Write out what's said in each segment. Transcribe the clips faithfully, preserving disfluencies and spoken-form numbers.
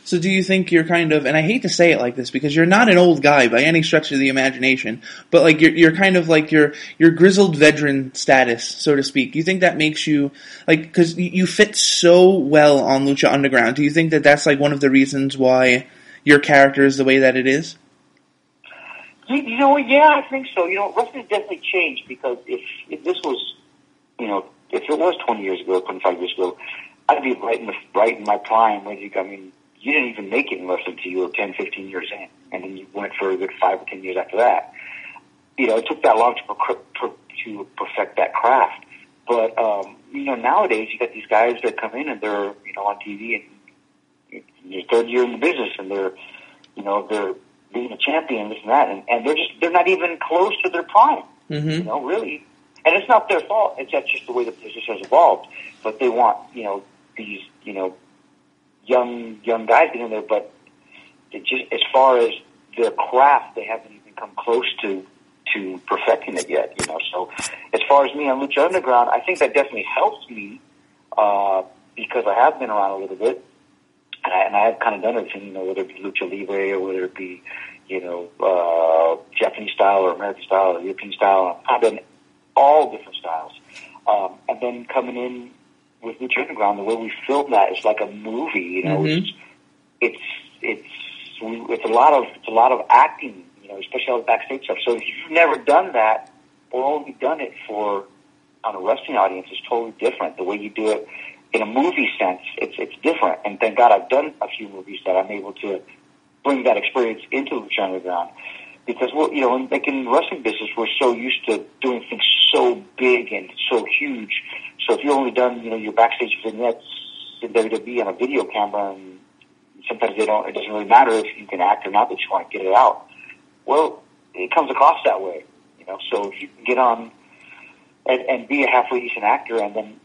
So do you think you're kind of, and I hate to say it like this because you're not an old guy by any stretch of the imagination, but like you're, you're kind of like your, your grizzled veteran status, so to speak. You think that makes you, like, because you fit so well on Lucha Underground. Do you think that that's like one of the reasons why your character is the way that it is? You, you know, yeah, I think so. You know, wrestling definitely changed because if, if this was, you know, if it was twenty years ago, twenty-five years ago, I'd be right in the, right in my prime. I mean, you didn't even make it in wrestling until you were ten, fifteen years in, and then you went for a good five or ten years after that. You know, it took that long to per, per, to perfect that craft. But um, you know, nowadays you got these guys that come in and they're you know on T V and their third year in the business, and they're you know they're being a champion, this and that, and, and they're just they're not even close to their prime. Mm-hmm. You know, really. And it's not their fault. It's that's just the way the business has evolved. But they want, you know, these, you know, young young guys getting there. But it just as far as their craft, they haven't even come close to to perfecting it yet. You know. So as far as me on Lucha Underground, I think that definitely helps me uh, because I have been around a little bit, and I, and I have kind of done everything. You know, whether it be Lucha Libre or whether it be, you know, uh, Japanese style or American style or European style. I've done all different styles. Um, and then coming in with Lucha Underground, the way we film that is like a movie, you know, mm-hmm. it's, it's, it's, it's a lot of, it's a lot of acting, you know, especially all the backstage stuff. So if you've never done that or only done it for, on a wrestling audience, it's totally different. The way you do it in a movie sense, it's, it's different. And thank God I've done a few movies that I'm able to bring that experience into Lucha Underground. Because, we're, you know, like in the wrestling business, we're so used to doing things so big and so huge. So if you've only done, you know, your backstage vignettes in W W E on a video camera, and sometimes they don't, it doesn't really matter if you can act or not, they just want to get it out. Well, it comes across that way, you know. So if you can get on and, and be a halfway decent actor and then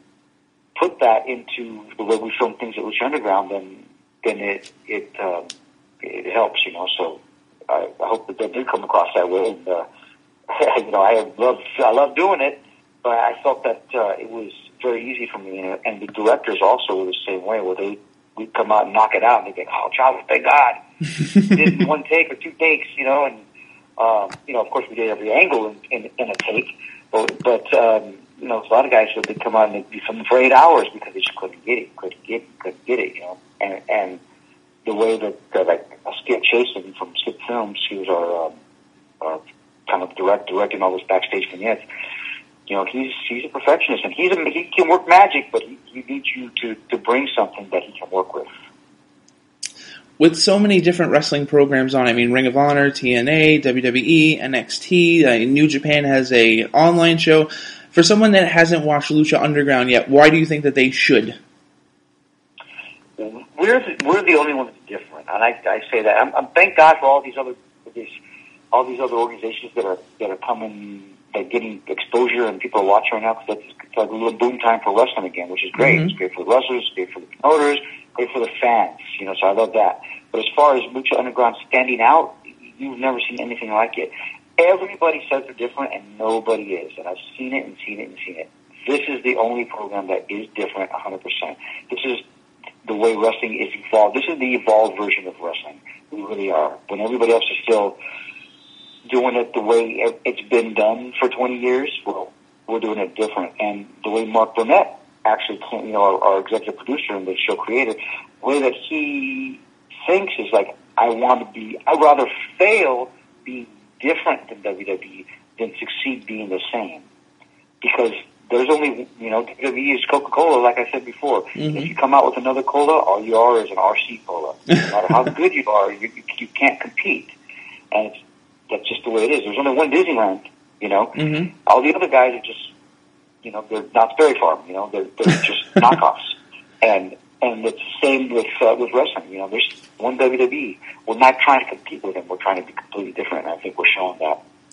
put that into the way we film things at Lucha Underground, then then it it um, it helps, you know. So I, I hope that they do come across that way. And, uh, you know, I love, I love doing it, but I felt that, uh, it was very easy for me. And, and the directors also were the same way, where they, we'd come out and knock it out and they'd think, oh, Charles, thank God. We did it in one take or two takes, you know, and, um, you know, of course we did every angle in, in, in a take, but, but, um, you know, a lot of guys would they'd come out and they'd be filming for eight hours because they just couldn't get it, couldn't get it, couldn't get it, you know, and, and, the way that, that like Skip Chasen from Skip Films, he was our, um, our kind of direct directing all those backstage vignettes. You know, he's he's a perfectionist, and he's a, he can work magic, but he, he needs you to, to bring something that he can work with. With so many different wrestling programs on, I mean, Ring of Honor, T N A, W W E, N X T, uh, New Japan has a online show. For someone that hasn't watched Lucha Underground yet, why do you think that they should? We're the, we're the only ones different, and I, I say that. I'm, I'm thank God for all these other these, all these other organizations that are that are coming, that are getting exposure, and people are watching right now because it's, it's like a little boom time for wrestling again, which is great. Mm-hmm. It's great for the wrestlers, it's great for the promoters, great for the fans. You know, so I love that. But as far as Lucha Underground standing out, you've never seen anything like it. Everybody says they're different, and nobody is. And I've seen it and seen it and seen it. This is the only program that is different, one hundred percent. This is the way wrestling is evolved. This is the evolved version of wrestling. We really are. When everybody else is still doing it the way it's been done for twenty years, well, we're doing it different. And the way Mark Burnett actually, you know, our, our executive producer and the show creator, the way that he thinks is like, I want to be, I'd rather fail being different than W W E than succeed being the same. Because there's only, you know, W W E is Coca-Cola, like I said before. Mm-hmm. If you come out with another cola, all you are is an R C cola. No matter how good you are, you, you can't compete. And it's, that's just the way it is. There's only one Disneyland, you know. Mm-hmm. All the other guys are just, you know, they're Knott's Berry Farm, you know. They're, they're just knockoffs. And and it's the same with uh, with wrestling. You know, there's one W W E. We're not trying to compete with them. We're trying to be completely different, and I think we're showing that.